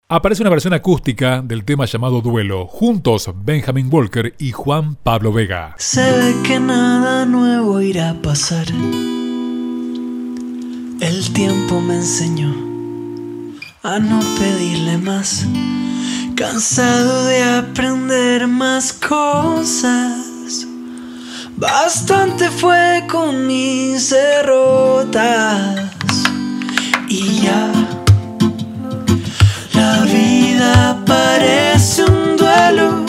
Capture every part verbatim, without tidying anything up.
Aparece una versión acústica del tema llamado Duelo, juntos Benjamin Walker y Juan Pablo Vega. Se ve que nada nuevo irá a pasar. El tiempo me enseñó a no pedirle más. Cansado de aprender más cosas. Bastante fue con mis derrotas. Y ya la vida parece un duelo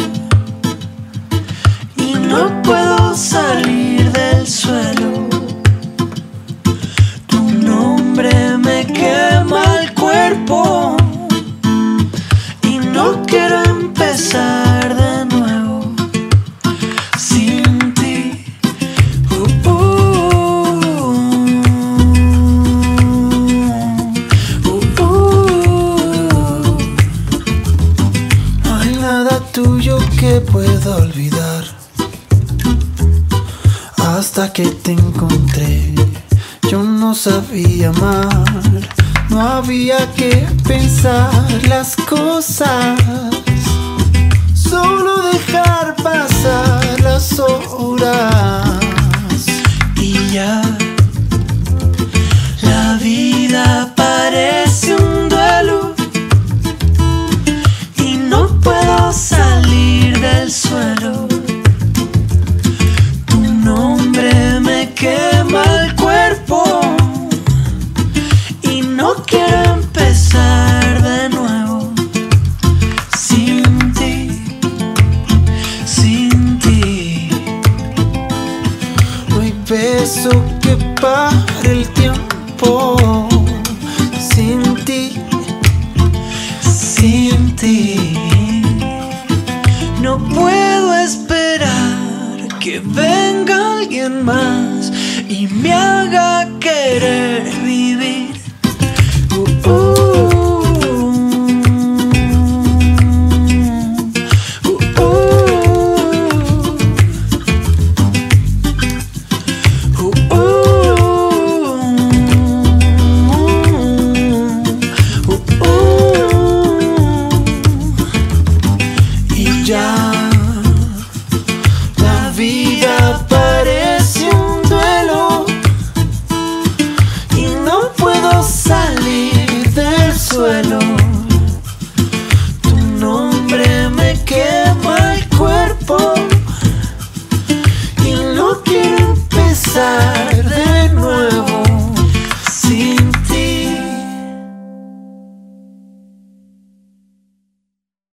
y no puedo salir del suelo. Tu nombre me quema el cuerpo y no quiero empezar de nuevo sin ti. Uh, uh, uh, uh. No hay nada tuyo que pueda olvidar hasta que te encontré. Yo no sabía amar, no había que pensar las cosas, solo dejar pasar las horas. Y ya la vida parece un duelo y no puedo salir del suelo. Tu nombre me quema el cuerpo y no quiero empezar de nuevo sin ti, sin ti. No hay beso que pare el tiempo sin ti, sin ti. No puedo esperar que venga alguien más y me haga querer vivir